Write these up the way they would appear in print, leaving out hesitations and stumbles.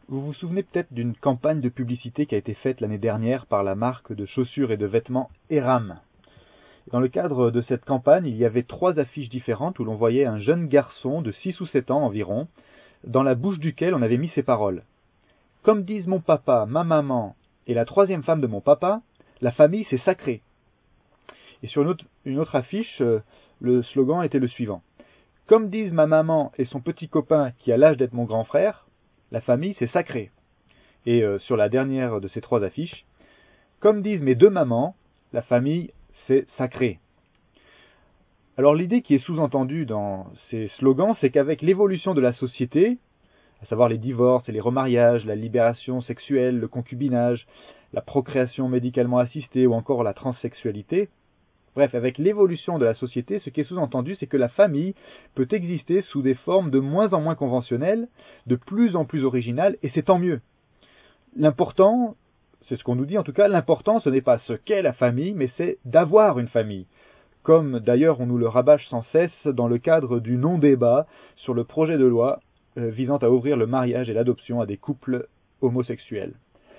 Vous vous souvenez peut-être d'une campagne de publicité qui a été faite l'année dernière par la marque de chaussures et de vêtements Eram. Dans le cadre de cette campagne, il y avait 3 affiches différentes où l'on voyait un jeune garçon de 6 ou 7 ans environ, dans la bouche duquel on avait mis ces paroles. Comme disent mon papa, ma maman et la 3e femme de mon papa, la famille c'est sacré. Et sur une autre affiche, le slogan était le suivant. Comme disent ma maman et son petit copain qui a l'âge d'être mon grand frère, la famille c'est sacré. Et sur la dernière de ces 3 affiches, comme disent mes 2 mamans, la famille c'est sacré. Alors l'idée qui est sous-entendue dans ces slogans, c'est qu'avec l'évolution de la société, à savoir les divorces et les remariages, la libération sexuelle, le concubinage, la procréation médicalement assistée ou encore la transsexualité, bref, avec l'évolution de la société, ce qui est sous-entendu, c'est que la famille peut exister sous des formes de moins en moins conventionnelles, de plus en plus originales, et c'est tant mieux. L'important, c'est ce qu'on nous dit en tout cas, l'important ce n'est pas ce qu'est la famille, mais c'est d'avoir une famille. Comme d'ailleurs on nous le rabâche sans cesse dans le cadre du non-débat sur le projet de loi visant à ouvrir le mariage et l'adoption à des couples homosexuels.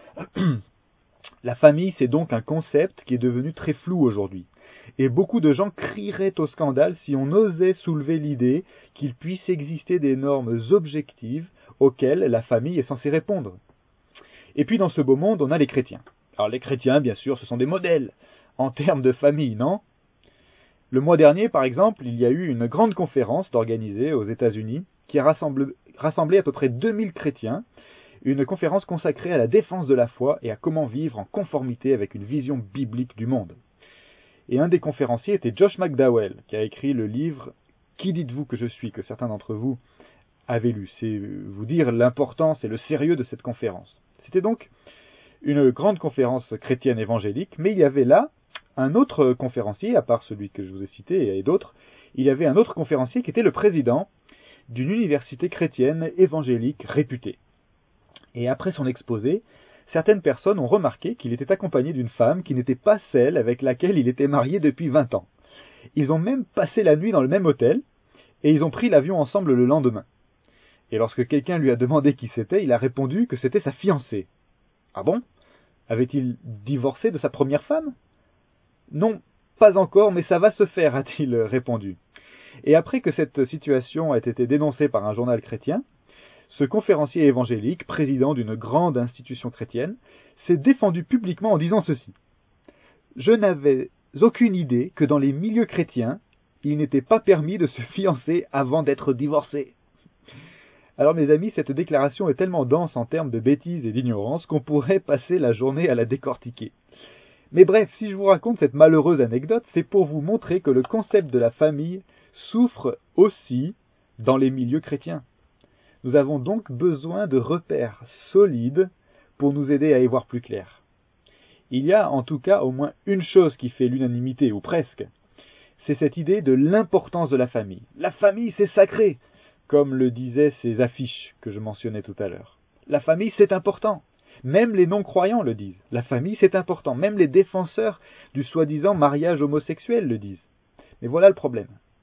La famille, c'est donc un concept qui est devenu très flou aujourd'hui. Et beaucoup de gens crieraient au scandale si on osait soulever l'idée qu'il puisse exister des normes objectives auxquelles la famille est censée répondre. Et puis dans ce beau monde, on a les chrétiens. Alors les chrétiens, bien sûr, ce sont des modèles en termes de famille, non ? Le mois dernier, par exemple, il y a eu une grande conférence organisée aux États-Unis qui a rassemblé à peu près 2000 chrétiens, une conférence consacrée à la défense de la foi et à comment vivre en conformité avec une vision biblique du monde. Et un des conférenciers était Josh McDowell, qui a écrit le livre « Qui dites-vous que je suis ?», que certains d'entre vous avaient lu. C'est vous dire l'importance et le sérieux de cette conférence. C'était donc une grande conférence chrétienne évangélique, mais il y avait là un autre conférencier, à part celui que je vous ai cité et d'autres, il y avait un autre conférencier qui était le président d'une université chrétienne évangélique réputée. Et après son exposé, certaines personnes ont remarqué qu'il était accompagné d'une femme qui n'était pas celle avec laquelle il était marié depuis 20 ans. Ils ont même passé la nuit dans le même hôtel, et ils ont pris l'avion ensemble le lendemain. Et lorsque quelqu'un lui a demandé qui c'était, il a répondu que c'était sa fiancée. Ah bon ? Avait-il divorcé de sa première femme ? Non, pas encore, mais ça va se faire, a-t-il répondu. Et après que cette situation ait été dénoncée par un journal chrétien, ce conférencier évangélique, président d'une grande institution chrétienne, s'est défendu publiquement en disant ceci. Je n'avais aucune idée que dans les milieux chrétiens, il n'était pas permis de se fiancer avant d'être divorcé. Alors mes amis, cette déclaration est tellement dense en termes de bêtises et d'ignorance qu'on pourrait passer la journée à la décortiquer. Mais bref, si je vous raconte cette malheureuse anecdote, c'est pour vous montrer que le concept de la famille souffre aussi dans les milieux chrétiens. Nous avons donc besoin de repères solides pour nous aider à y voir plus clair. Il y a en tout cas au moins une chose qui fait l'unanimité, ou presque. C'est cette idée de l'importance de la famille. La famille, c'est sacré, comme le disaient ces affiches que je mentionnais tout à l'heure. La famille, c'est important. Même les non-croyants le disent. La famille, c'est important. Même les défenseurs du soi-disant mariage homosexuel le disent. Mais voilà le problème.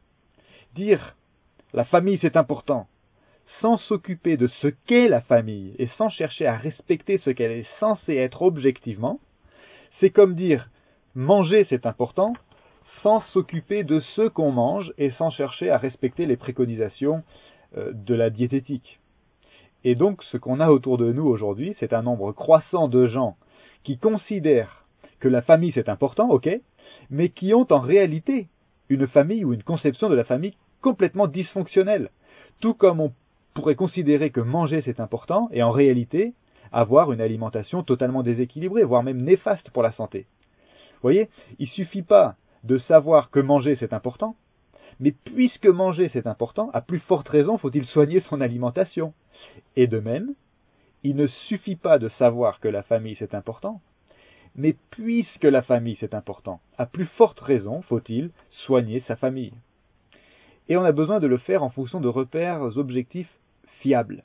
Dire la famille, c'est important, sans s'occuper de ce qu'est la famille et sans chercher à respecter ce qu'elle est censée être objectivement, c'est comme dire manger, c'est important, sans s'occuper de ce qu'on mange et sans chercher à respecter les préconisations de la diététique. Et donc, ce qu'on a autour de nous aujourd'hui, c'est un nombre croissant de gens qui considèrent que la famille c'est important, ok, mais qui ont en réalité une famille ou une conception de la famille complètement dysfonctionnelle. Tout comme on pourrait considérer que manger c'est important et en réalité avoir une alimentation totalement déséquilibrée, voire même néfaste pour la santé. Vous voyez, il ne suffit pas de savoir que manger c'est important, mais puisque manger c'est important, à plus forte raison faut-il soigner son alimentation. Et de même, il ne suffit pas de savoir que la famille c'est important, mais puisque la famille c'est important, à plus forte raison faut-il soigner sa famille. Et on a besoin de le faire en fonction de repères objectifs fiables.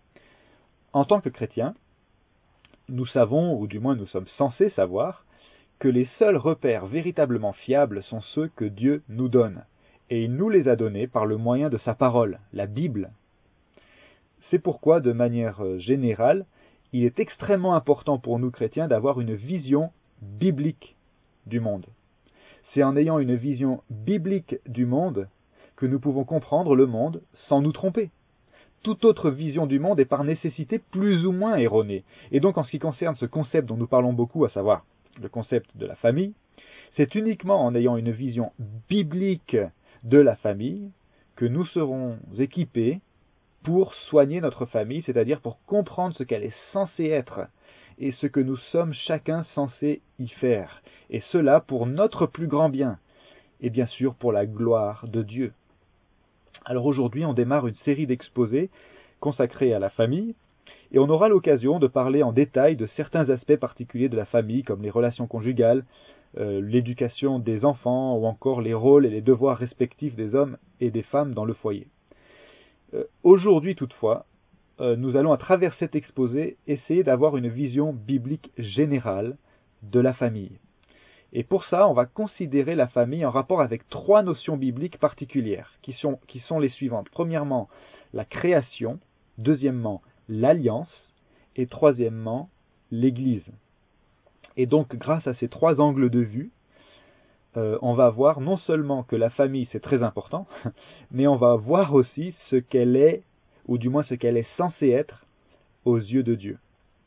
En tant que chrétiens, nous savons, ou du moins nous sommes censés savoir, que les seuls repères véritablement fiables sont ceux que Dieu nous donne. Et il nous les a donnés par le moyen de sa parole, la Bible. C'est pourquoi, de manière générale, il est extrêmement important pour nous chrétiens d'avoir une vision biblique du monde. C'est en ayant une vision biblique du monde que nous pouvons comprendre le monde sans nous tromper. Toute autre vision du monde est par nécessité plus ou moins erronée. Et donc en ce qui concerne ce concept dont nous parlons beaucoup, à savoir le concept de la famille, c'est uniquement en ayant une vision biblique de la famille que nous serons équipés pour soigner notre famille, c'est-à-dire pour comprendre ce qu'elle est censée être et ce que nous sommes chacun censés y faire. Et cela pour notre plus grand bien et bien sûr pour la gloire de Dieu. Alors aujourd'hui, on démarre une série d'exposés consacrés à la famille et on aura l'occasion de parler en détail de certains aspects particuliers de la famille comme les relations conjugales, l'éducation des enfants ou encore les rôles et les devoirs respectifs des hommes et des femmes dans le foyer. Aujourd'hui toutefois, nous allons à travers cet exposé essayer d'avoir une vision biblique générale de la famille. Et pour ça, on va considérer la famille en rapport avec trois notions bibliques particulières, qui sont les suivantes. Premièrement, la création. Deuxièmement, l'alliance. Et troisièmement, l'Église. Et donc, grâce à ces trois angles de vue, on va voir non seulement que la famille c'est très important, mais on va voir aussi ce qu'elle est, ou du moins ce qu'elle est censée être, aux yeux de Dieu.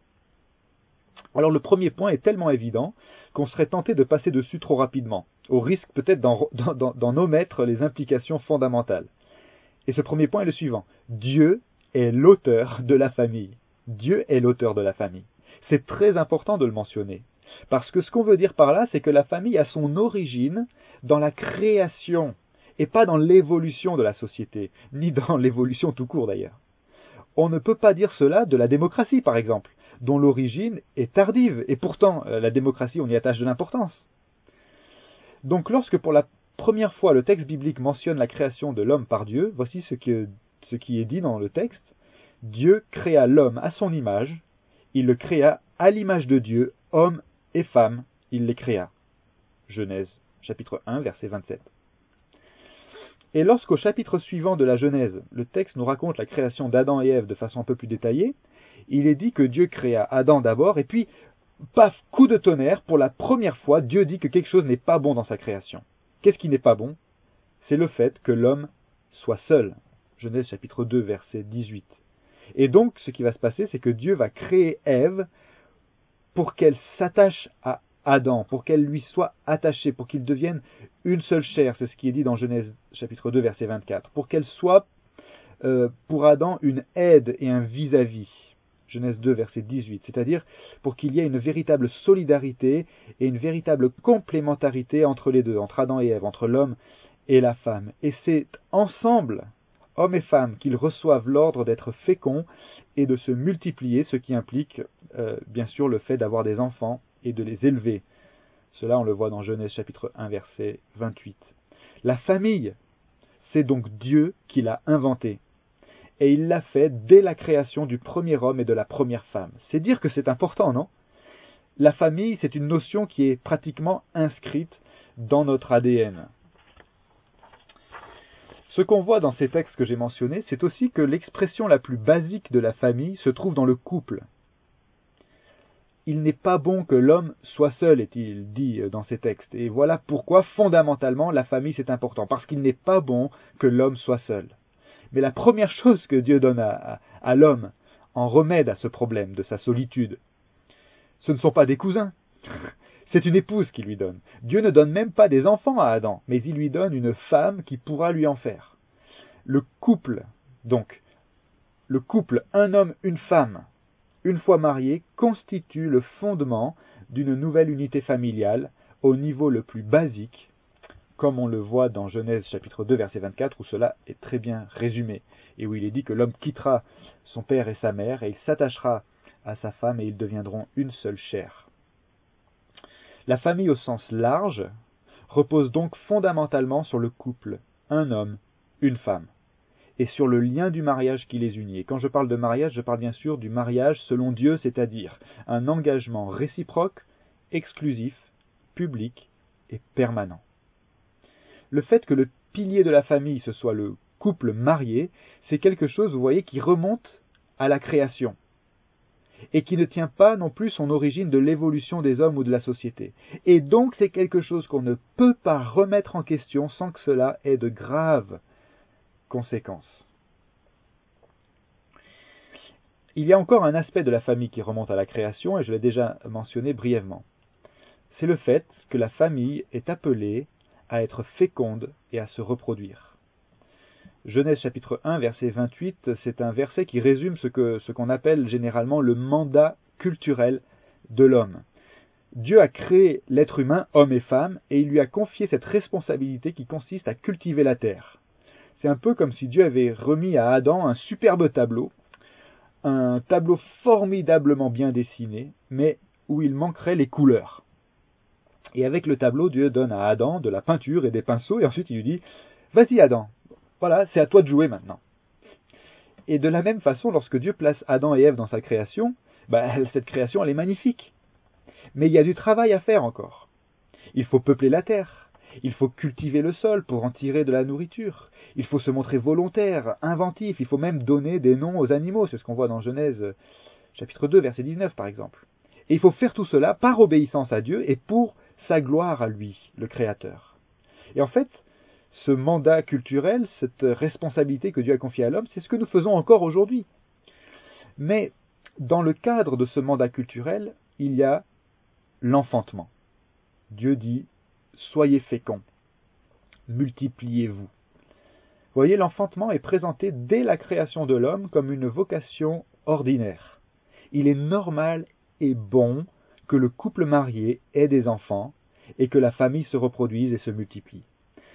Alors le premier point est tellement évident qu'on serait tenté de passer dessus trop rapidement, au risque peut-être d'en omettre les implications fondamentales. Et ce premier point est le suivant. Dieu est l'auteur de la famille. Dieu est l'auteur de la famille. C'est très important de le mentionner. Parce que ce qu'on veut dire par là, c'est que la famille a son origine dans la création, et pas dans l'évolution de la société, ni dans l'évolution tout court d'ailleurs. On ne peut pas dire cela de la démocratie, par exemple, dont l'origine est tardive, et pourtant la démocratie, on y attache de l'importance. Donc lorsque pour la première fois le texte biblique mentionne la création de l'homme par Dieu, voici ce qui est dit dans le texte. Dieu créa l'homme à son image, il le créa à l'image de Dieu, homme et femme, il les créa. Genèse, chapitre 1, verset 27. Et lorsqu'au chapitre suivant de la Genèse, le texte nous raconte la création d'Adam et Ève de façon un peu plus détaillée, il est dit que Dieu créa Adam d'abord, et puis, paf, coup de tonnerre, pour la première fois, Dieu dit que quelque chose n'est pas bon dans sa création. Qu'est-ce qui n'est pas bon? C'est le fait que l'homme soit seul. Genèse chapitre 2, verset 18. Et donc, ce qui va se passer, c'est que Dieu va créer Ève pour qu'elle s'attache à Adam, pour qu'elle lui soit attachée, pour qu'ils deviennent une seule chair, c'est ce qui est dit dans Genèse chapitre 2, verset 24, pour qu'elle soit pour Adam une aide et un vis-à-vis. Genèse 2, verset 18, c'est-à-dire pour qu'il y ait une véritable solidarité et une véritable complémentarité entre les deux, entre Adam et Ève, entre l'homme et la femme. Et c'est ensemble, hommes et femmes, qu'ils reçoivent l'ordre d'être féconds et de se multiplier, ce qui implique bien sûr le fait d'avoir des enfants et de les élever. Cela, on le voit dans Genèse chapitre 1, verset 28. La famille, c'est donc Dieu qui l'a inventée. Et il l'a fait dès la création du premier homme et de la première femme. C'est dire que c'est important, non? La famille, c'est une notion qui est pratiquement inscrite dans notre ADN. Ce qu'on voit dans ces textes que j'ai mentionnés, c'est aussi que l'expression la plus basique de la famille se trouve dans le couple. Il n'est pas bon que l'homme soit seul, est-il dit dans ces textes. Et voilà pourquoi, fondamentalement, la famille c'est important. Parce qu'il n'est pas bon que l'homme soit seul. Mais la première chose que Dieu donne à l'homme en remède à ce problème de sa solitude, ce ne sont pas des cousins. C'est une épouse qu'il lui donne. Dieu ne donne même pas des enfants à Adam, mais il lui donne une femme qui pourra lui en faire. Le couple, donc, le couple, un homme, une femme, une fois mariés, constitue le fondement d'une nouvelle unité familiale au niveau le plus basique, comme on le voit dans Genèse chapitre 2 verset 24 où cela est très bien résumé et où il est dit que l'homme quittera son père et sa mère et il s'attachera à sa femme et ils deviendront une seule chair. La famille au sens large repose donc fondamentalement sur le couple, un homme, une femme, et sur le lien du mariage qui les unit. Et quand je parle de mariage, je parle bien sûr du mariage selon Dieu, c'est-à-dire un engagement réciproque, exclusif, public et permanent. Le fait que le pilier de la famille, ce soit le couple marié, c'est quelque chose, vous voyez, qui remonte à la création, et qui ne tient pas non plus son origine de l'évolution des hommes ou de la société. Et donc c'est quelque chose qu'on ne peut pas remettre en question sans que cela ait de graves conséquences. Il y a encore un aspect de la famille qui remonte à la création, et je l'ai déjà mentionné brièvement. C'est le fait que la famille est appelée à être féconde et à se reproduire. Genèse chapitre 1, verset 28, c'est un verset qui résume ce qu'on appelle généralement le mandat culturel de l'homme. Dieu a créé l'être humain, homme et femme, et il lui a confié cette responsabilité qui consiste à cultiver la terre. C'est un peu comme si Dieu avait remis à Adam un superbe tableau, un tableau formidablement bien dessiné, mais où il manquerait les couleurs. Et avec le tableau, Dieu donne à Adam de la peinture et des pinceaux, et ensuite il lui dit « Vas-y Adam, voilà, c'est à toi de jouer maintenant. » Et de la même façon, lorsque Dieu place Adam et Ève dans sa création, cette création elle est magnifique. Mais il y a du travail à faire encore. Il faut peupler la terre, il faut cultiver le sol pour en tirer de la nourriture, il faut se montrer volontaire, inventif, il faut même donner des noms aux animaux, c'est ce qu'on voit dans Genèse chapitre 2, verset 19 par exemple. Et il faut faire tout cela par obéissance à Dieu et pour sa gloire à lui, le Créateur. Et en fait, ce mandat culturel, cette responsabilité que Dieu a confiée à l'homme, c'est ce que nous faisons encore aujourd'hui. Mais dans le cadre de ce mandat culturel, il y a l'enfantement. Dieu dit « Soyez féconds, multipliez-vous ». Vous voyez, l'enfantement est présenté dès la création de l'homme comme une vocation ordinaire. Il est normal et bon que le couple marié ait des enfants et que la famille se reproduise et se multiplie.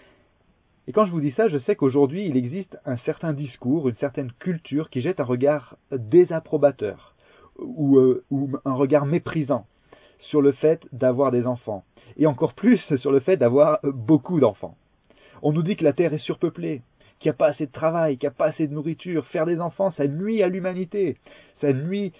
Et quand je vous dis ça, je sais qu'aujourd'hui, il existe un certain discours, une certaine culture qui jette un regard désapprobateur ou un regard méprisant sur le fait d'avoir des enfants, et encore plus sur le fait d'avoir beaucoup d'enfants. On nous dit que la Terre est surpeuplée, qu'il n'y a pas assez de travail, qu'il n'y a pas assez de nourriture. Faire des enfants, ça nuit à l'humanité, ça nuit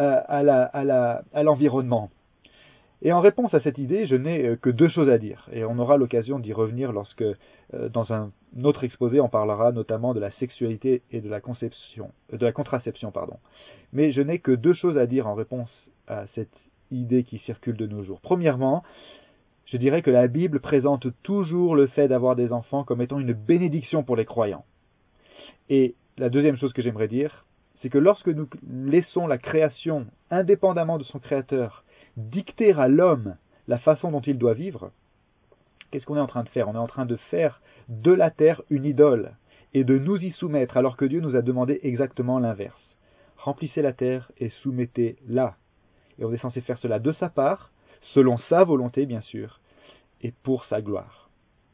à l'environnement. Et en réponse à cette idée, je n'ai que deux choses à dire, et on aura l'occasion d'y revenir lorsque, dans un autre exposé, on parlera notamment de la sexualité et de la contraception. Mais je n'ai que deux choses à dire en réponse à cette idée qui circule de nos jours. Premièrement, je dirais que la Bible présente toujours le fait d'avoir des enfants comme étant une bénédiction pour les croyants. Et la deuxième chose que j'aimerais dire, c'est que lorsque nous laissons la création, indépendamment de son créateur, dicter à l'homme la façon dont il doit vivre, qu'est-ce qu'on est en train de faire? On est en train de faire de la terre une idole et de nous y soumettre alors que Dieu nous a demandé exactement l'inverse. Remplissez la terre et soumettez-la. Et on est censé faire cela de sa part, selon sa volonté bien sûr, et pour sa gloire.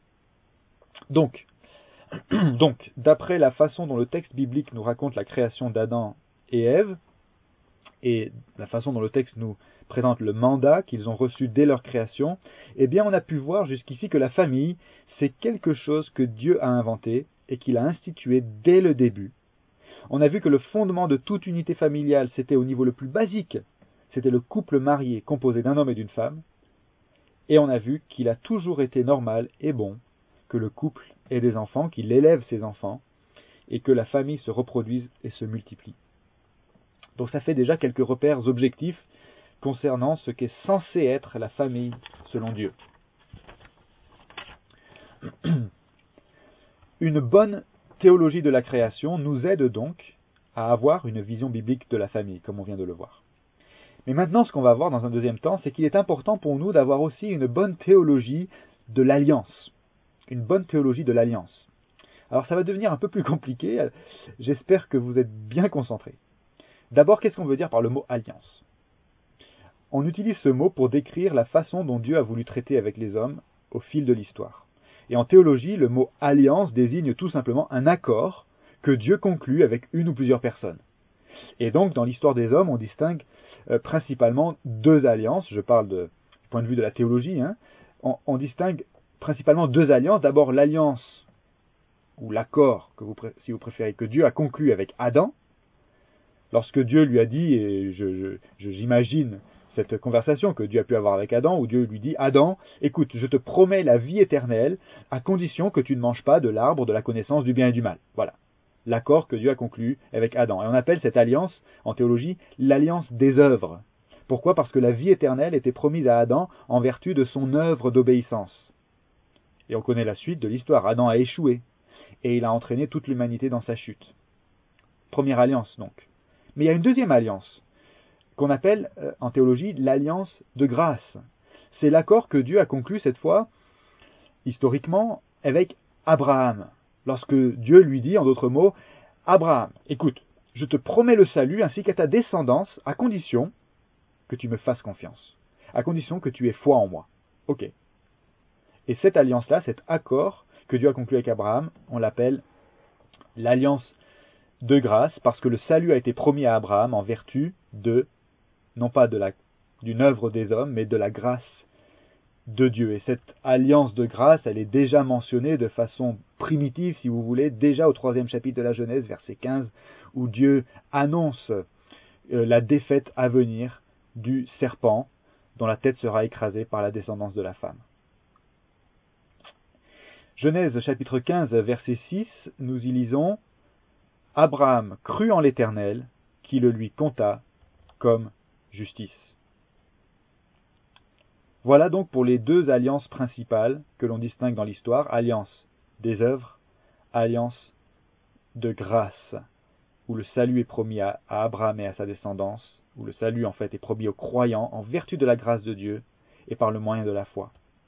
Donc, d'après la façon dont le texte biblique nous raconte la création d'Adam et Ève, et la façon dont le texte nous présente le mandat qu'ils ont reçu dès leur création, eh bien on a pu voir jusqu'ici que la famille, c'est quelque chose que Dieu a inventé et qu'il a institué dès le début. On a vu que le fondement de toute unité familiale, c'était au niveau le plus basique, c'était le couple marié composé d'un homme et d'une femme, et on a vu qu'il a toujours été normal et bon que le couple ait des enfants, qu'il élève ses enfants, et que la famille se reproduise et se multiplie. Donc ça fait déjà quelques repères objectifs concernant ce qu'est censé être la famille selon Dieu. Une bonne théologie de la création nous aide donc à avoir une vision biblique de la famille, comme on vient de le voir. Mais maintenant, ce qu'on va voir dans un deuxième temps, c'est qu'il est important pour nous d'avoir aussi une bonne théologie de l'alliance. Une bonne théologie de l'alliance. Alors ça va devenir un peu plus compliqué, j'espère que vous êtes bien concentrés. D'abord, qu'est-ce qu'on veut dire par le mot alliance? On utilise ce mot pour décrire la façon dont Dieu a voulu traiter avec les hommes au fil de l'histoire. Et en théologie, le mot alliance désigne tout simplement un accord que Dieu conclut avec une ou plusieurs personnes. Et donc, dans l'histoire des hommes, on distingue principalement deux alliances. Je parle du point de vue de la théologie. On distingue principalement deux alliances. D'abord, l'alliance ou l'accord, si vous préférez, que Dieu a conclu avec Adam. Lorsque Dieu lui a dit, et j'imagine cette conversation que Dieu a pu avoir avec Adam, où Dieu lui dit « Adam, écoute, je te promets la vie éternelle, à condition que tu ne manges pas de l'arbre de la connaissance du bien et du mal. » Voilà. l'accord que Dieu a conclu avec Adam. Et on appelle cette alliance, en théologie, l'alliance des œuvres. Pourquoi? Parce que la vie éternelle était promise à Adam en vertu de son œuvre d'obéissance. Et on connaît la suite de l'histoire. Adam a échoué, et il a entraîné toute l'humanité dans sa chute. Première alliance, donc. Mais il y a une deuxième alliance, qu'on appelle en théologie l'alliance de grâce. C'est l'accord que Dieu a conclu cette fois, historiquement, avec Abraham. Lorsque Dieu lui dit, en d'autres mots, Abraham, écoute, je te promets le salut ainsi qu'à ta descendance, à condition que tu me fasses confiance, à condition que tu aies foi en moi. Ok. Et cette alliance-là, cet accord que Dieu a conclu avec Abraham, on l'appelle l'alliance de grâce, parce que le salut a été promis à Abraham en vertu de, non pas d'une œuvre des hommes, mais de la grâce de Dieu. Et cette alliance de grâce, elle est déjà mentionnée de façon primitive, si vous voulez, déjà au 3e chapitre de la Genèse, verset 15, où Dieu annonce la défaite à venir du serpent, dont la tête sera écrasée par la descendance de la femme. Genèse chapitre 15, verset 6, nous y lisons « Abraham crut en l'Éternel, qui le lui compta comme justice ». Voilà donc pour les deux alliances principales que l'on distingue dans l'histoire, alliance des œuvres, alliance de grâce, où le salut est promis à Abraham et à sa descendance, où le salut en fait est promis aux croyants en vertu de la grâce de Dieu et par le moyen de la foi.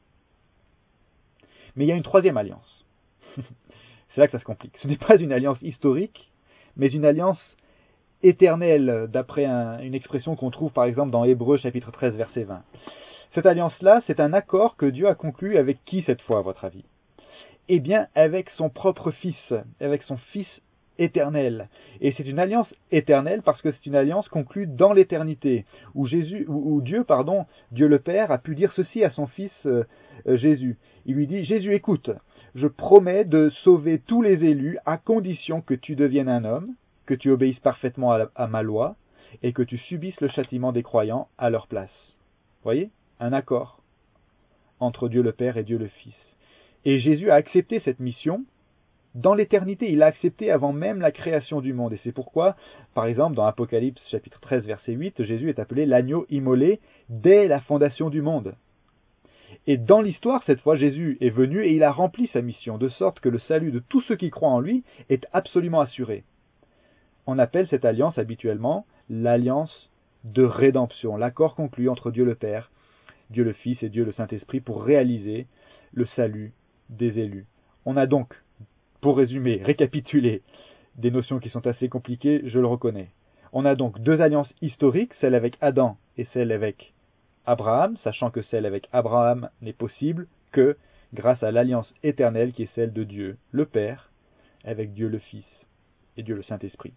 Mais il y a une troisième alliance. C'est là que ça se complique. Ce n'est pas une alliance historique, mais une alliance éternelle, d'après une expression qu'on trouve par exemple dans Hébreux chapitre 13 verset 20. Cette alliance-là, c'est un accord que Dieu a conclu avec qui cette fois, à votre avis? Eh bien, avec son propre Fils, avec son Fils éternel. Et c'est une alliance éternelle parce que c'est une alliance conclue dans l'éternité, où Dieu le Père, a pu dire ceci à son Fils Jésus. Il lui dit, Jésus, écoute, je promets de sauver tous les élus à condition que tu deviennes un homme, que tu obéisses parfaitement à ma loi, et que tu subisses le châtiment des croyants à leur place. Voyez? Un accord entre Dieu le Père et Dieu le Fils. Et Jésus a accepté cette mission dans l'éternité. Il l'a accepté avant même la création du monde. Et c'est pourquoi, par exemple, dans Apocalypse chapitre 13 verset 8, Jésus est appelé l'agneau immolé dès la fondation du monde. Et dans l'histoire, cette fois, Jésus est venu et il a rempli sa mission, de sorte que le salut de tous ceux qui croient en lui est absolument assuré. On appelle cette alliance habituellement l'alliance de rédemption, l'accord conclu entre Dieu le Père, Dieu le Fils et Dieu le Saint-Esprit pour réaliser le salut des élus. On a donc, pour résumer, récapituler, des notions qui sont assez compliquées, je le reconnais. On a donc deux alliances historiques, celle avec Adam et celle avec Abraham, sachant que celle avec Abraham n'est possible que grâce à l'alliance éternelle qui est celle de Dieu le Père avec Dieu le Fils et Dieu le Saint-Esprit.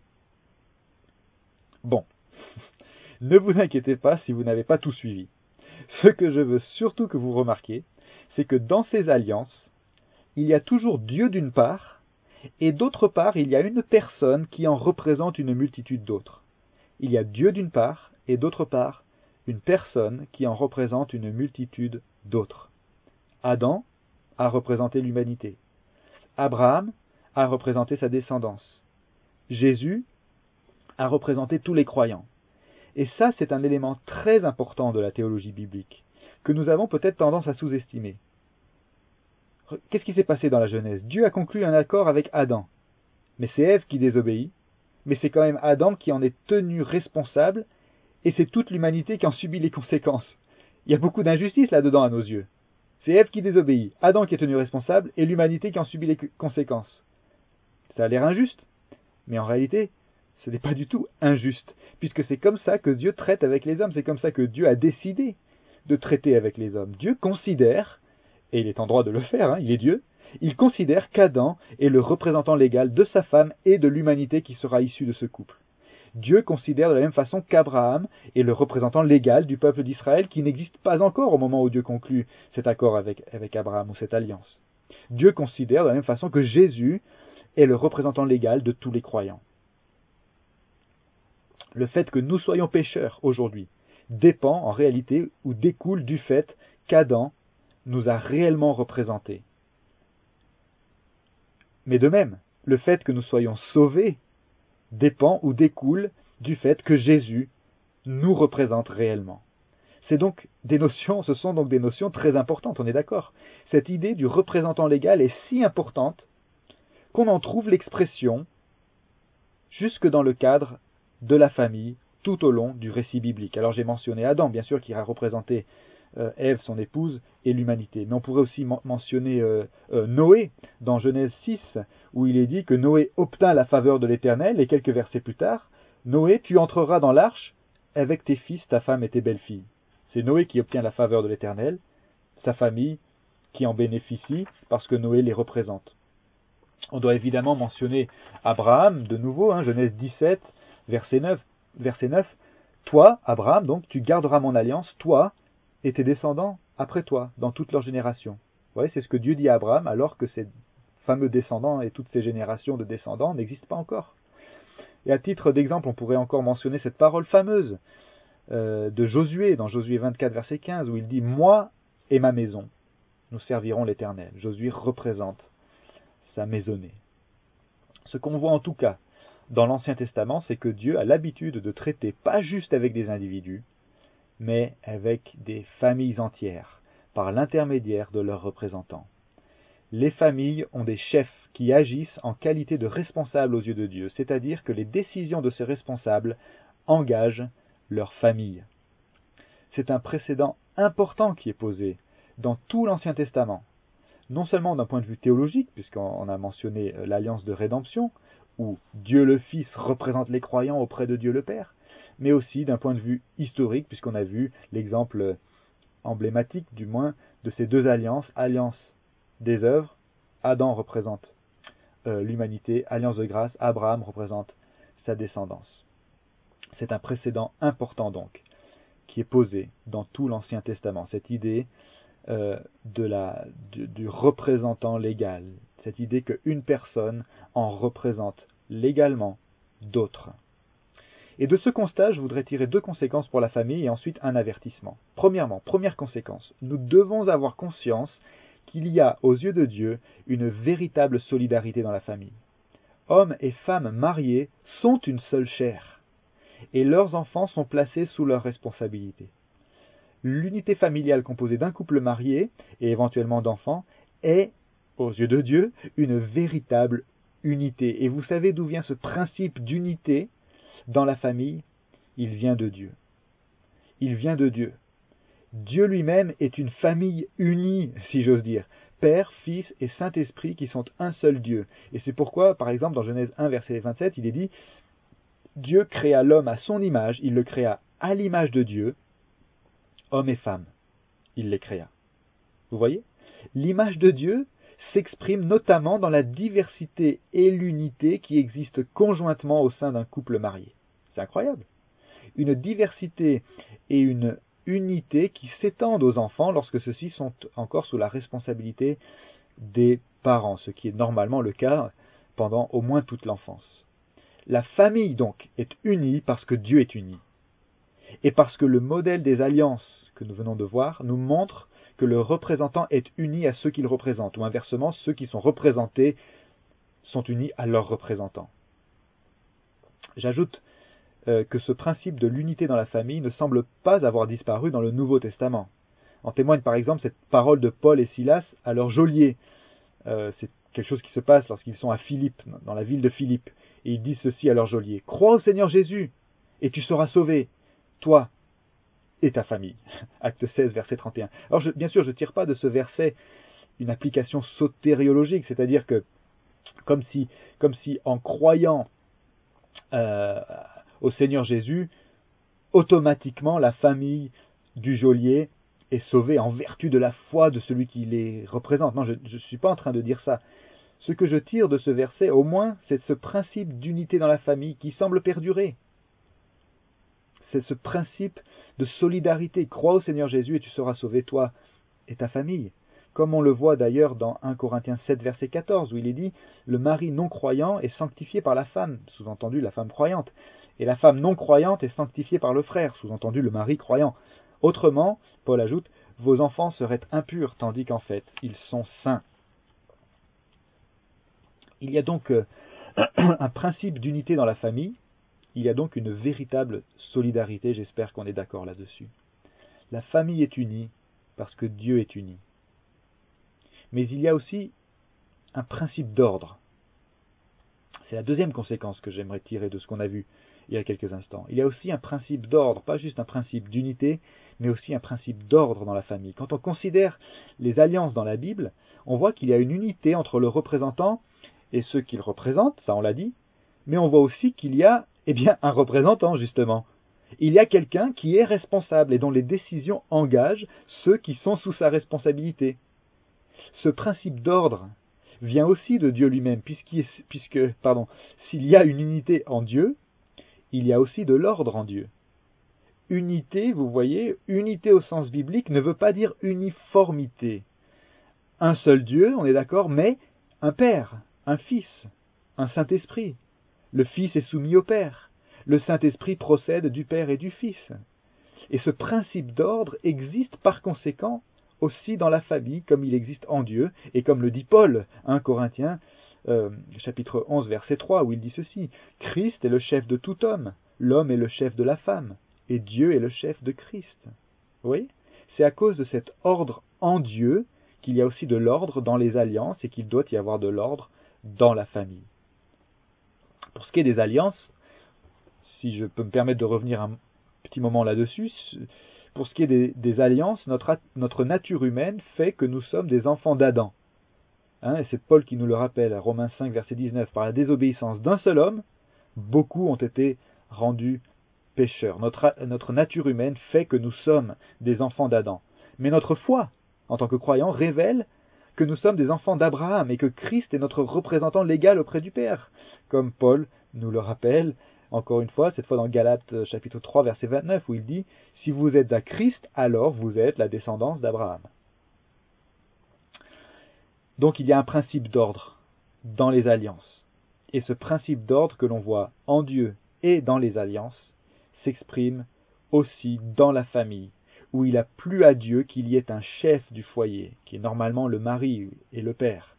Bon, ne vous inquiétez pas si vous n'avez pas tout suivi. Ce que je veux surtout que vous remarquiez, c'est que dans ces alliances, il y a toujours Dieu d'une part, et d'autre part, il y a une personne qui en représente une multitude d'autres. Il y a Dieu d'une part, et d'autre part, une personne qui en représente une multitude d'autres. Adam a représenté l'humanité. Abraham a représenté sa descendance. Jésus a représenté tous les croyants. Et ça, c'est un élément très important de la théologie biblique, que nous avons peut-être tendance à sous-estimer. Qu'est-ce qui s'est passé dans la Genèse? Dieu a conclu un accord avec Adam. Mais c'est Ève qui désobéit, mais c'est quand même Adam qui en est tenu responsable, et c'est toute l'humanité qui en subit les conséquences. Il y a beaucoup d'injustice là-dedans à nos yeux. C'est Ève qui désobéit, Adam qui est tenu responsable, et l'humanité qui en subit les conséquences. Ça a l'air injuste, mais en réalité, ce n'est pas du tout injuste, puisque c'est comme ça que Dieu traite avec les hommes, c'est comme ça que Dieu a décidé de traiter avec les hommes. Dieu considère, et il est en droit de le faire, il est Dieu, il considère qu'Adam est le représentant légal de sa femme et de l'humanité qui sera issue de ce couple. Dieu considère de la même façon qu'Abraham est le représentant légal du peuple d'Israël qui n'existe pas encore au moment où Dieu conclut cet accord avec Abraham ou cette alliance. Dieu considère de la même façon que Jésus est le représentant légal de tous les croyants. Le fait que nous soyons pécheurs aujourd'hui dépend en réalité ou découle du fait qu'Adam nous a réellement représentés. Mais de même, le fait que nous soyons sauvés dépend ou découle du fait que Jésus nous représente réellement. Ce sont donc des notions très importantes, on est d'accord. Cette idée du représentant légal est si importante qu'on en trouve l'expression jusque dans le cadre de la famille tout au long du récit biblique. Alors j'ai mentionné Adam, bien sûr, qui a représenté Ève, son épouse, et l'humanité. Mais on pourrait aussi mentionner Noé, dans Genèse 6, où il est dit que Noé obtint la faveur de l'Éternel, et quelques versets plus tard, Noé, tu entreras dans l'arche avec tes fils, ta femme et tes belles-filles. C'est Noé qui obtient la faveur de l'Éternel, sa famille qui en bénéficie, parce que Noé les représente. On doit évidemment mentionner Abraham, de nouveau, Genèse 17, verset 9. Toi, Abraham, donc, tu garderas mon alliance, toi et tes descendants après toi, dans toutes leurs générations. Vous voyez, c'est ce que Dieu dit à Abraham, alors que ces fameux descendants et toutes ces générations de descendants n'existent pas encore. Et à titre d'exemple, on pourrait encore mentionner cette parole fameuse de Josué, dans Josué 24, verset 15, où il dit « Moi et ma maison, nous servirons l'Éternel ». Josué représente sa maisonnée. Ce qu'on voit en tout cas dans l'Ancien Testament, c'est que Dieu a l'habitude de traiter pas juste avec des individus, mais avec des familles entières, par l'intermédiaire de leurs représentants. Les familles ont des chefs qui agissent en qualité de responsables aux yeux de Dieu, c'est-à-dire que les décisions de ces responsables engagent leur famille. C'est un précédent important qui est posé dans tout l'Ancien Testament, non seulement d'un point de vue théologique, puisqu'on a mentionné l'alliance de rédemption, où Dieu le Fils représente les croyants auprès de Dieu le Père, mais aussi d'un point de vue historique, puisqu'on a vu l'exemple emblématique, du moins, de ces deux alliances, alliance des œuvres, Adam représente l'humanité, alliance de grâce, Abraham représente sa descendance. C'est un précédent important donc, qui est posé dans tout l'Ancien Testament, cette idée du représentant légal, cette idée qu'une personne en représente légalement d'autres. Et de ce constat, je voudrais tirer deux conséquences pour la famille et ensuite un avertissement. Premièrement, première conséquence, nous devons avoir conscience qu'il y a aux yeux de Dieu une véritable solidarité dans la famille. Hommes et femmes mariés sont une seule chair, et leurs enfants sont placés sous leur responsabilité. L'unité familiale composée d'un couple marié et éventuellement d'enfants est, aux yeux de Dieu, une véritable unité. Et vous savez d'où vient ce principe d'unité dans la famille? Il vient de Dieu. Il vient de Dieu. Dieu lui-même est une famille unie, si j'ose dire. Père, Fils et Saint-Esprit qui sont un seul Dieu. Et c'est pourquoi, par exemple, dans Genèse 1, verset 27, il est dit « Dieu créa l'homme à son image, il le créa à l'image de Dieu, homme et femme. Il les créa. » Vous voyez? L'image de Dieu s'exprime notamment dans la diversité et l'unité qui existent conjointement au sein d'un couple marié. C'est incroyable. Une diversité et une unité qui s'étendent aux enfants lorsque ceux-ci sont encore sous la responsabilité des parents, ce qui est normalement le cas pendant au moins toute l'enfance. La famille donc est unie parce que Dieu est uni. Et parce que le modèle des alliances que nous venons de voir nous montre que le représentant est uni à ceux qu'il représente, ou inversement, ceux qui sont représentés sont unis à leurs représentants. J'ajoute que ce principe de l'unité dans la famille ne semble pas avoir disparu dans le Nouveau Testament. En témoigne par exemple cette parole de Paul et Silas à leur geôlier. C'est quelque chose qui se passe lorsqu'ils sont à Philippe, dans la ville de Philippe. Et ils disent ceci à leur geôlier: « Crois au Seigneur Jésus, et tu seras sauvé, toi et ta famille. » Acte 16, verset 31. Alors bien sûr, je ne tire pas de ce verset une application sotériologique, c'est-à-dire que comme si en croyant au Seigneur Jésus, automatiquement la famille du geôlier est sauvée en vertu de la foi de celui qui les représente. Non, je ne suis pas en train de dire ça. Ce que je tire de ce verset, au moins, c'est ce principe d'unité dans la famille qui semble perdurer. C'est ce principe de solidarité. Crois au Seigneur Jésus et tu seras sauvé, toi et ta famille. Comme on le voit d'ailleurs dans 1 Corinthiens 7, verset 14, où il est dit « Le mari non croyant est sanctifié par la femme », sous-entendu la femme croyante, et la femme non croyante est sanctifiée par le frère, sous-entendu le mari croyant. Autrement, Paul ajoute « Vos enfants seraient impurs, tandis qu'en fait, ils sont saints ». Il y a donc un principe d'unité dans la famille, il y a donc une véritable solidarité, j'espère qu'on est d'accord là-dessus. La famille est unie parce que Dieu est uni. Mais il y a aussi un principe d'ordre. C'est la deuxième conséquence que j'aimerais tirer de ce qu'on a vu il y a quelques instants. Il y a aussi un principe d'ordre, pas juste un principe d'unité, mais aussi un principe d'ordre dans la famille. Quand on considère les alliances dans la Bible, on voit qu'il y a une unité entre le représentant et ceux qu'il représente, ça on l'a dit, mais on voit aussi qu'il y a un représentant justement. Il y a quelqu'un qui est responsable et dont les décisions engagent ceux qui sont sous sa responsabilité. Ce principe d'ordre vient aussi de Dieu lui-même, s'il y a une unité en Dieu, il y a aussi de l'ordre en Dieu. Unité, vous voyez, unité au sens biblique ne veut pas dire uniformité. Un seul Dieu, on est d'accord, mais un Père, un Fils, un Saint-Esprit. Le Fils est soumis au Père. Le Saint-Esprit procède du Père et du Fils. Et ce principe d'ordre existe par conséquent aussi dans la famille, comme il existe en Dieu, et comme le dit Paul, 1 Corinthiens, chapitre 11, verset 3, où il dit ceci, « Christ est le chef de tout homme, l'homme est le chef de la femme, et Dieu est le chef de Christ. » Vous voyez ? C'est à cause de cet ordre en Dieu qu'il y a aussi de l'ordre dans les alliances, et qu'il doit y avoir de l'ordre dans la famille. Pour ce qui est des alliances, si je peux me permettre de revenir un petit moment là-dessus, pour ce qui est des alliances, notre nature humaine fait que nous sommes des enfants d'Adam. Et c'est Paul qui nous le rappelle, à Romains 5, verset 19. Par la désobéissance d'un seul homme, beaucoup ont été rendus pécheurs. Notre nature humaine fait que nous sommes des enfants d'Adam. Mais notre foi, en tant que croyants, révèle que nous sommes des enfants d'Abraham et que Christ est notre représentant légal auprès du Père. Comme Paul nous le rappelle, encore une fois, cette fois dans Galates chapitre 3, verset 29, où il dit « Si vous êtes à Christ, alors vous êtes la descendance d'Abraham. » Donc il y a un principe d'ordre dans les alliances. Et ce principe d'ordre que l'on voit en Dieu et dans les alliances s'exprime aussi dans la famille, où il a plu à Dieu qu'il y ait un chef du foyer, qui est normalement le mari et le père.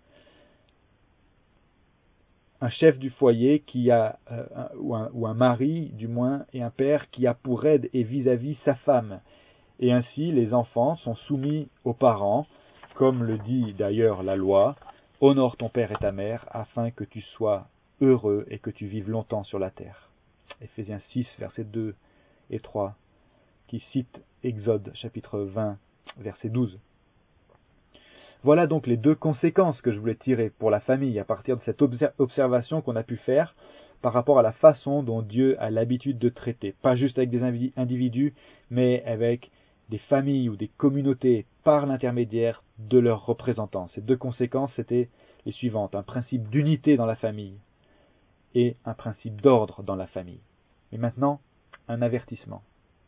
Un chef du foyer ou un mari du moins, et un père qui a pour aide et vis-à-vis sa femme. Et ainsi les enfants sont soumis aux parents, comme le dit d'ailleurs la loi, « Honore ton père et ta mère, afin que tu sois heureux et que tu vives longtemps sur la terre. » Éphésiens 6, versets 2 et 3, qui cite Exode chapitre 20, verset 12. Voilà donc les deux conséquences que je voulais tirer pour la famille à partir de cette observation qu'on a pu faire par rapport à la façon dont Dieu a l'habitude de traiter, pas juste avec des individus, mais avec des familles ou des communautés par l'intermédiaire de leurs représentants. Ces deux conséquences, c'était les suivantes, un principe d'unité dans la famille et un principe d'ordre dans la famille. Mais maintenant, un avertissement.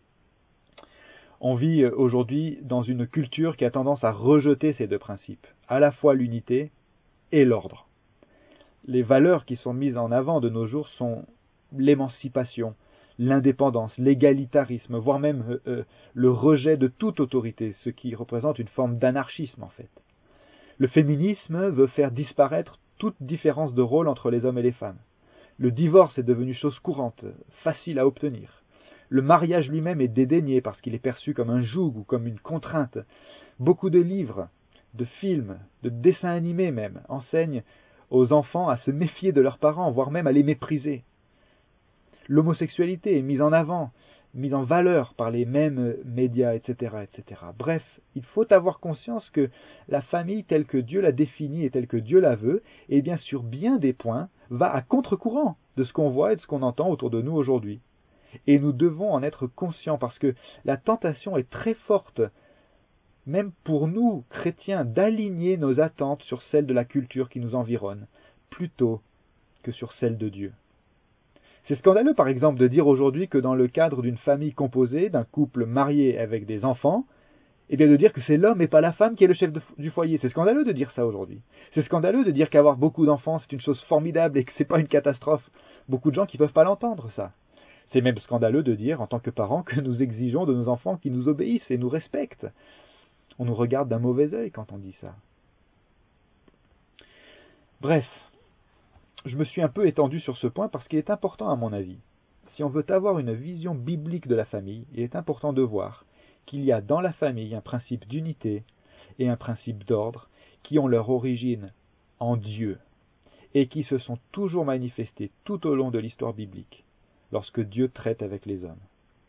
On vit aujourd'hui dans une culture qui a tendance à rejeter ces deux principes, à la fois l'unité et l'ordre. Les valeurs qui sont mises en avant de nos jours sont l'émancipation, l'indépendance, l'égalitarisme, voire même le rejet de toute autorité, ce qui représente une forme d'anarchisme en fait. Le féminisme veut faire disparaître toute différence de rôle entre les hommes et les femmes. Le divorce est devenu chose courante, facile à obtenir. Le mariage lui-même est dédaigné parce qu'il est perçu comme un joug ou comme une contrainte. Beaucoup de livres, de films, de dessins animés même, enseignent aux enfants à se méfier de leurs parents, voire même à les mépriser. L'homosexualité est mise en avant, mise en valeur par les mêmes médias, etc., etc. Bref, il faut avoir conscience que la famille telle que Dieu la définit et telle que Dieu la veut, et bien sur bien des points, va à contre-courant de ce qu'on voit et de ce qu'on entend autour de nous aujourd'hui. Et nous devons en être conscients parce que la tentation est très forte, même pour nous, chrétiens, d'aligner nos attentes sur celles de la culture qui nous environne, plutôt que sur celles de Dieu. C'est scandaleux, par exemple, de dire aujourd'hui que dans le cadre d'une famille composée, d'un couple marié avec des enfants, eh bien de dire que c'est l'homme et pas la femme qui est le chef du foyer. C'est scandaleux de dire ça aujourd'hui. C'est scandaleux de dire qu'avoir beaucoup d'enfants, c'est une chose formidable et que c'est pas une catastrophe. Beaucoup de gens qui peuvent pas l'entendre, ça. C'est même scandaleux de dire, en tant que parents, que nous exigeons de nos enfants qu'ils nous obéissent et nous respectent. On nous regarde d'un mauvais œil quand on dit ça. Bref, je me suis un peu étendu sur ce point parce qu'il est important à mon avis. Si on veut avoir une vision biblique de la famille, il est important de voir qu'il y a dans la famille un principe d'unité et un principe d'ordre qui ont leur origine en Dieu et qui se sont toujours manifestés tout au long de l'histoire biblique, lorsque Dieu traite avec les hommes.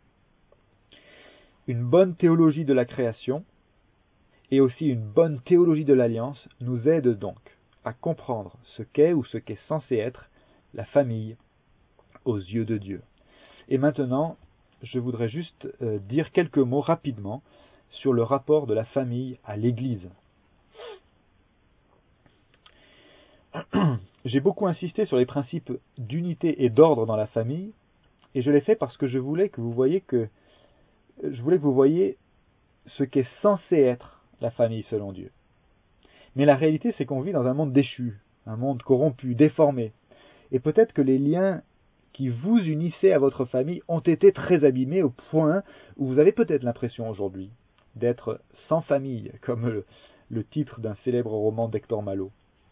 Une bonne théologie de la création et aussi une bonne théologie de l'alliance nous aident donc à comprendre ce qu'est ou ce qu'est censé être la famille aux yeux de Dieu. Et maintenant, je voudrais juste dire quelques mots rapidement sur le rapport de la famille à l'Église. J'ai beaucoup insisté sur les principes d'unité et d'ordre dans la famille, et je l'ai fait parce que je voulais que vous voyiez ce qu'est censé être la famille selon Dieu. Mais la réalité, c'est qu'on vit dans un monde déchu, un monde corrompu, déformé. Et peut-être que les liens qui vous unissaient à votre famille ont été très abîmés au point où vous avez peut-être l'impression aujourd'hui d'être sans famille, comme le titre d'un célèbre roman d'Hector Malot.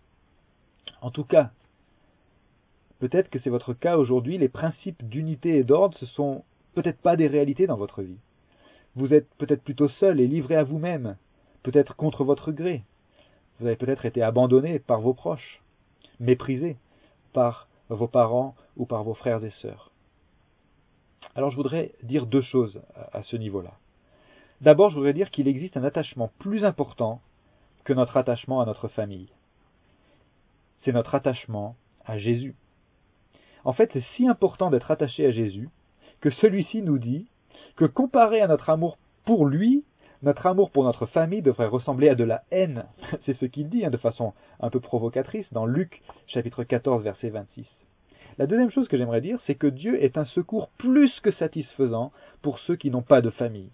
En tout cas, peut-être que c'est votre cas aujourd'hui, les principes d'unité et d'ordre ne sont peut-être pas des réalités dans votre vie. Vous êtes peut-être plutôt seul et livré à vous-même, peut-être contre votre gré. Vous avez peut-être été abandonné par vos proches, méprisé par vos parents ou par vos frères et sœurs. Alors je voudrais dire deux choses à ce niveau-là. D'abord, je voudrais dire qu'il existe un attachement plus important que notre attachement à notre famille. C'est notre attachement à Jésus. En fait, c'est si important d'être attaché à Jésus que celui-ci nous dit que comparé à notre amour pour lui, notre amour pour notre famille devrait ressembler à de la haine. C'est ce qu'il dit de façon un peu provocatrice dans Luc chapitre 14 verset 26. La deuxième chose que j'aimerais dire, c'est que Dieu est un secours plus que satisfaisant pour ceux qui n'ont pas de famille.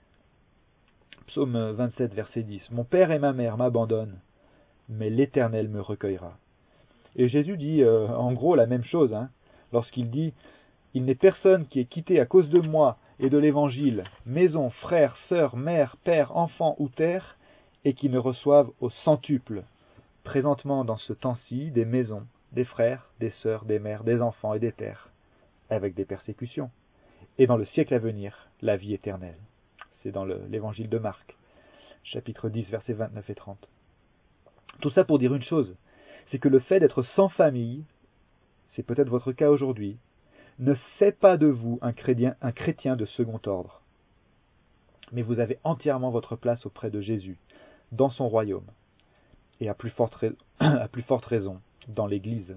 Psaume 27 verset 10. Mon père et ma mère m'abandonnent, mais l'Éternel me recueillera. Et Jésus dit en gros la même chose, lorsqu'il dit « Il n'est personne qui est quitté à cause de moi et de l'Évangile, maison, frère, sœur, mère, père, enfant ou terre, et qui ne reçoive au centuple, présentement dans ce temps-ci, des maisons, des frères, des sœurs, des mères, des enfants et des pères, avec des persécutions, et dans le siècle à venir, la vie éternelle. » C'est dans l'Évangile de Marc, chapitre 10, versets 29 et 30. Tout ça pour dire une chose, c'est que le fait d'être sans famille, c'est peut-être votre cas aujourd'hui, ne fait pas de vous un chrétien de second ordre. Mais vous avez entièrement votre place auprès de Jésus, dans son royaume, et à plus forte raison, dans l'Église.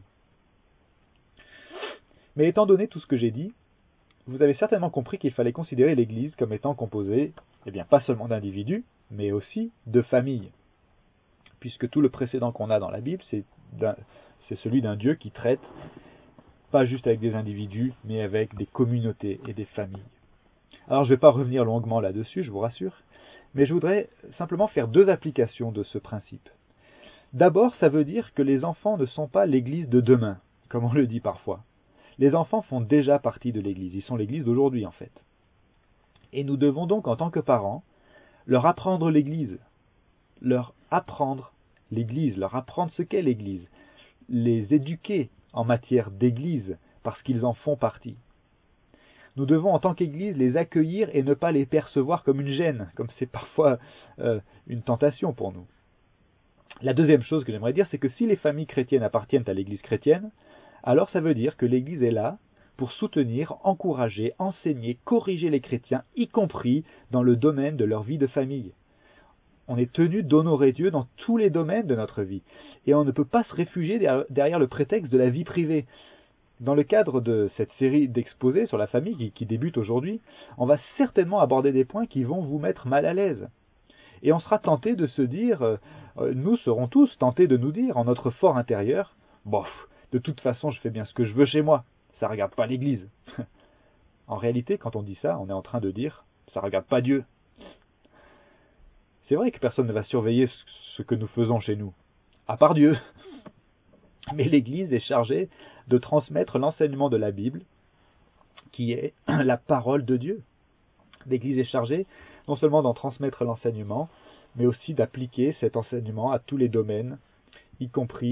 Mais étant donné tout ce que j'ai dit, vous avez certainement compris qu'il fallait considérer l'Église comme étant composée, pas seulement d'individus, mais aussi de familles. Puisque tout le précédent qu'on a dans la Bible, c'est celui d'un Dieu qui traite pas juste avec des individus, mais avec des communautés et des familles. Alors je ne vais pas revenir longuement là-dessus, je vous rassure, mais je voudrais simplement faire deux applications de ce principe. D'abord, ça veut dire que les enfants ne sont pas l'Église de demain, comme on le dit parfois. Les enfants font déjà partie de l'Église, ils sont l'Église d'aujourd'hui en fait. Et nous devons donc en tant que parents leur apprendre l'Église, leur apprendre ce qu'est l'Église, les éduquer en matière d'Église, parce qu'ils en font partie. Nous devons en tant qu'Église les accueillir et ne pas les percevoir comme une gêne, comme c'est parfois une tentation pour nous. La deuxième chose que j'aimerais dire, c'est que si les familles chrétiennes appartiennent à l'Église chrétienne, alors ça veut dire que l'Église est là pour soutenir, encourager, enseigner, corriger les chrétiens, y compris dans le domaine de leur vie de famille. On est tenu d'honorer Dieu dans tous les domaines de notre vie. Et on ne peut pas se réfugier derrière le prétexte de la vie privée. Dans le cadre de cette série d'exposés sur la famille qui débute aujourd'hui, on va certainement aborder des points qui vont vous mettre mal à l'aise. Et on sera tenté de se dire, nous serons tous tentés de nous dire en notre fort intérieur, bof, de toute façon je fais bien ce que je veux chez moi, ça regarde pas l'Église. En réalité, quand on dit ça, on est en train de dire, ça regarde pas Dieu. C'est vrai que personne ne va surveiller ce que nous faisons chez nous, à part Dieu. Mais l'Église est chargée de transmettre l'enseignement de la Bible, qui est la parole de Dieu. L'Église est chargée non seulement d'en transmettre l'enseignement, mais aussi d'appliquer cet enseignement à tous les domaines, y compris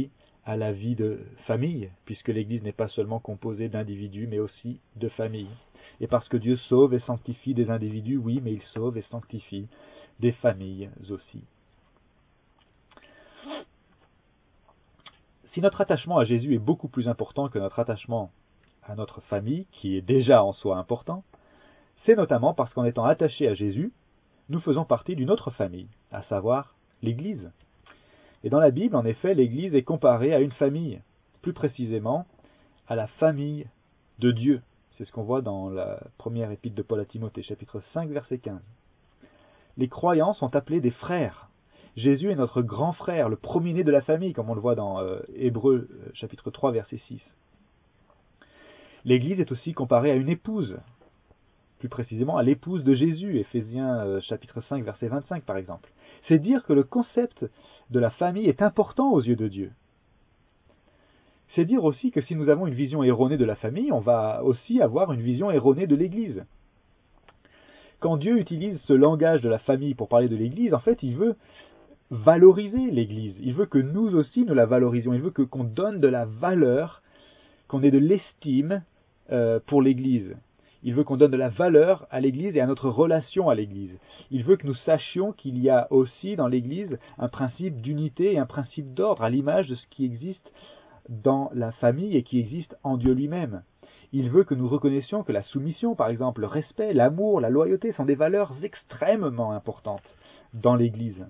à la vie de famille, puisque l'Église n'est pas seulement composée d'individus, mais aussi de familles. Et parce que Dieu sauve et sanctifie des individus, oui, mais il sauve et sanctifie des familles aussi. Si notre attachement à Jésus est beaucoup plus important que notre attachement à notre famille, qui est déjà en soi important, c'est notamment parce qu'en étant attachés à Jésus, nous faisons partie d'une autre famille, à savoir l'Église. Et dans la Bible, en effet, l'Église est comparée à une famille, plus précisément à la famille de Dieu. C'est ce qu'on voit dans la première épître de Paul à Timothée, chapitre 5, verset 15. Les croyants sont appelés des frères. Jésus est notre grand frère, le premier-né de la famille, comme on le voit dans Hébreux, chapitre 3, verset 6. L'Église est aussi comparée à une épouse, plus précisément à l'épouse de Jésus, Éphésiens chapitre 5, verset 25 par exemple. C'est dire que le concept de la famille est important aux yeux de Dieu. C'est dire aussi que si nous avons une vision erronée de la famille, on va aussi avoir une vision erronée de l'Église. Quand Dieu utilise ce langage de la famille pour parler de l'Église, en fait, il veut valoriser l'Église. Il veut que nous aussi nous la valorisions. Il veut qu'on donne de la valeur, qu'on ait de l'estime pour l'Église. Il veut qu'on donne de la valeur à l'Église et à notre relation à l'Église. Il veut que nous sachions qu'il y a aussi dans l'Église un principe d'unité et un principe d'ordre à l'image de ce qui existe dans la famille et qui existe en Dieu lui-même. Il veut que nous reconnaissions que la soumission, par exemple, le respect, l'amour, la loyauté sont des valeurs extrêmement importantes dans l'Église.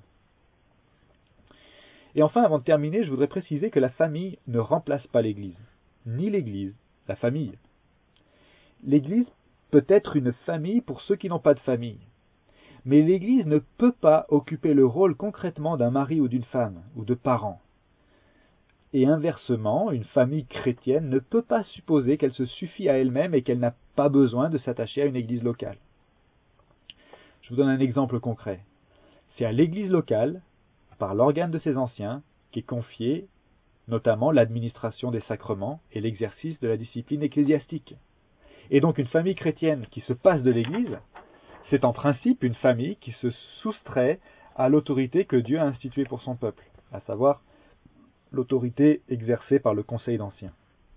Et enfin, avant de terminer, je voudrais préciser que la famille ne remplace pas l'Église. Ni l'Église, la famille. L'Église peut être une famille pour ceux qui n'ont pas de famille. Mais l'Église ne peut pas occuper le rôle concrètement d'un mari ou d'une femme, ou de parents. Et inversement, une famille chrétienne ne peut pas supposer qu'elle se suffit à elle-même et qu'elle n'a pas besoin de s'attacher à une église locale. Je vous donne un exemple concret. C'est à l'église locale, par l'organe de ses anciens, qu'est confiée notamment l'administration des sacrements et l'exercice de la discipline ecclésiastique. Et donc une famille chrétienne qui se passe de l'église, c'est en principe une famille qui se soustrait à l'autorité que Dieu a instituée pour son peuple, à savoir l'autorité exercée par le conseil d'anciens.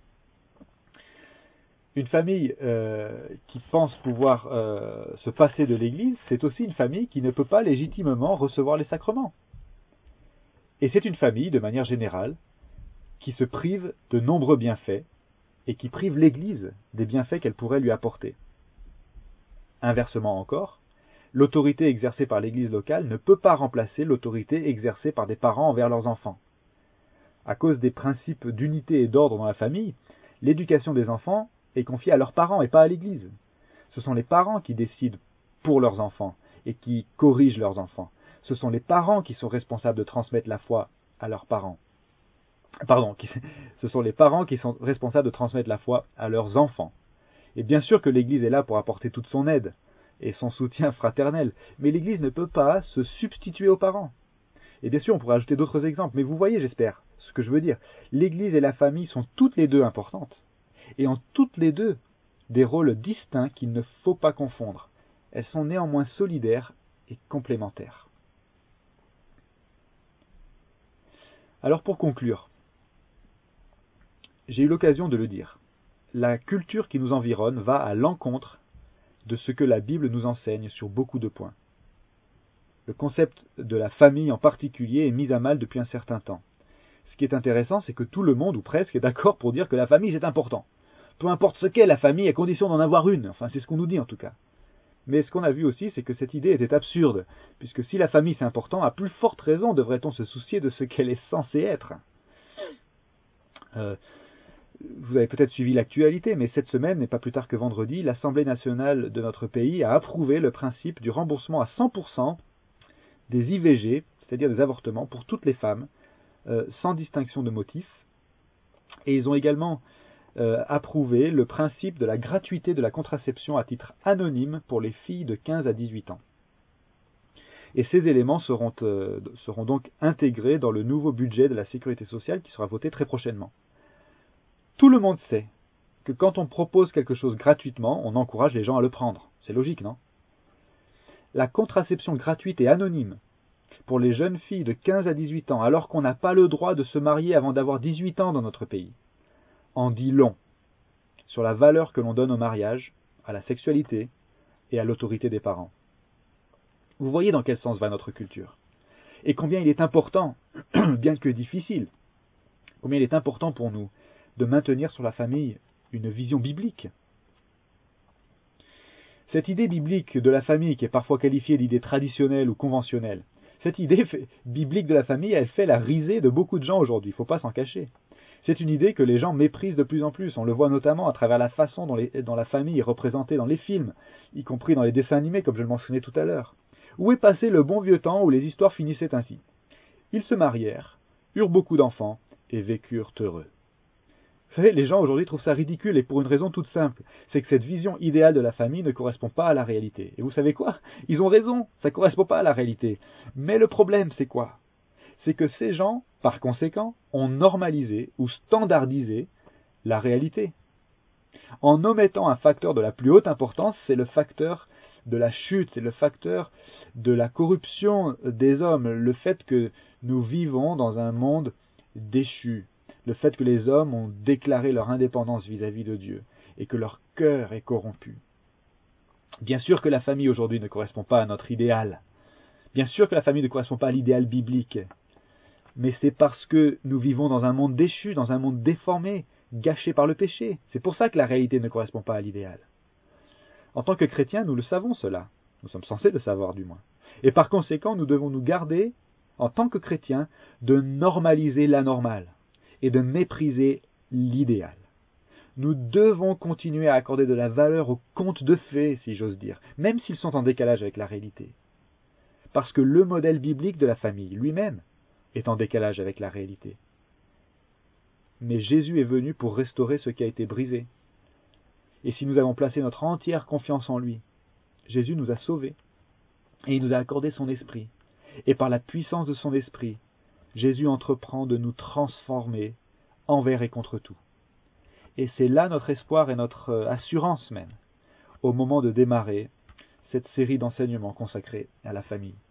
Une famille qui pense pouvoir se passer de l'Église, c'est aussi une famille qui ne peut pas légitimement recevoir les sacrements. Et c'est une famille, de manière générale, qui se prive de nombreux bienfaits et qui prive l'Église des bienfaits qu'elle pourrait lui apporter. Inversement encore, l'autorité exercée par l'Église locale ne peut pas remplacer l'autorité exercée par des parents envers leurs enfants. À cause des principes d'unité et d'ordre dans la famille, l'éducation des enfants est confiée à leurs parents et pas à l'Église. Ce sont les parents qui décident pour leurs enfants et qui corrigent leurs enfants. Ce sont les parents qui sont responsables de transmettre la foi à leurs parents. Ce sont les parents qui sont responsables de transmettre la foi à leurs enfants. Et bien sûr que l'Église est là pour apporter toute son aide et son soutien fraternel, mais l'Église ne peut pas se substituer aux parents. Et bien sûr, on pourrait ajouter d'autres exemples, mais vous voyez, j'espère, ce que je veux dire. L'Église et la famille sont toutes les deux importantes, et ont toutes les deux des rôles distincts qu'il ne faut pas confondre. Elles sont néanmoins solidaires et complémentaires. Alors pour conclure, j'ai eu l'occasion de le dire, la culture qui nous environne va à l'encontre de ce que la Bible nous enseigne sur beaucoup de points. Le concept de la famille en particulier est mis à mal depuis un certain temps. Ce qui est intéressant, c'est que tout le monde, ou presque, est d'accord pour dire que la famille c'est important. Peu importe ce qu'est la famille, à condition d'en avoir une. Enfin, c'est ce qu'on nous dit en tout cas. Mais ce qu'on a vu aussi, c'est que cette idée était absurde, puisque si la famille c'est important, à plus forte raison devrait-on se soucier de ce qu'elle est censée être. Vous avez peut-être suivi l'actualité, mais cette semaine, et pas plus tard que vendredi, l'Assemblée nationale de notre pays a approuvé le principe du remboursement à 100% des IVG, c'est-à-dire des avortements, pour toutes les femmes, sans distinction de motif. Et ils ont également approuvé le principe de la gratuité de la contraception à titre anonyme pour les filles de 15 à 18 ans. Et ces éléments seront donc intégrés dans le nouveau budget de la sécurité sociale qui sera voté très prochainement. Tout le monde sait que quand on propose quelque chose gratuitement, on encourage les gens à le prendre. C'est logique, non ? La contraception gratuite et anonyme pour les jeunes filles de 15 à 18 ans, alors qu'on n'a pas le droit de se marier avant d'avoir 18 ans dans notre pays, en dit long sur la valeur que l'on donne au mariage, à la sexualité et à l'autorité des parents. Vous voyez dans quel sens va notre culture, et combien il est important, bien que difficile, combien il est important pour nous de maintenir sur la famille une vision biblique. Cette idée biblique de la famille, qui est parfois qualifiée d'idée traditionnelle ou conventionnelle, cette idée biblique de la famille, elle fait la risée de beaucoup de gens aujourd'hui, il ne faut pas s'en cacher. C'est une idée que les gens méprisent de plus en plus, on le voit notamment à travers la façon dont la famille est représentée dans les films, y compris dans les dessins animés, comme je le mentionnais tout à l'heure. Où est passé le bon vieux temps où les histoires finissaient ainsi? Ils se marièrent, eurent beaucoup d'enfants, et vécurent heureux. Vous savez, les gens aujourd'hui trouvent ça ridicule, et pour une raison toute simple, c'est que cette vision idéale de la famille ne correspond pas à la réalité. Et vous savez quoi? Ils ont raison, ça ne correspond pas à la réalité. Mais le problème, c'est quoi? C'est que ces gens, par conséquent, ont normalisé ou standardisé la réalité. En omettant un facteur de la plus haute importance, c'est le facteur de la chute, c'est le facteur de la corruption des hommes, le fait que nous vivons dans un monde déchu, le fait que les hommes ont déclaré leur indépendance vis-à-vis de Dieu et que leur cœur est corrompu. Bien sûr que la famille aujourd'hui ne correspond pas à notre idéal. Bien sûr que la famille ne correspond pas à l'idéal biblique. Mais c'est parce que nous vivons dans un monde déchu, dans un monde déformé, gâché par le péché. C'est pour ça que la réalité ne correspond pas à l'idéal. En tant que chrétiens, nous le savons cela. Nous sommes censés le savoir du moins. Et par conséquent, nous devons nous garder, en tant que chrétiens, de normaliser l'anormal et de mépriser l'idéal. Nous devons continuer à accorder de la valeur aux contes de fées, si j'ose dire, même s'ils sont en décalage avec la réalité. Parce que le modèle biblique de la famille lui-même est en décalage avec la réalité. Mais Jésus est venu pour restaurer ce qui a été brisé. Et si nous avons placé notre entière confiance en lui, Jésus nous a sauvés et il nous a accordé son esprit. Et par la puissance de son esprit, Jésus entreprend de nous transformer envers et contre tout. Et c'est là notre espoir et notre assurance même, au moment de démarrer cette série d'enseignements consacrés à la famille.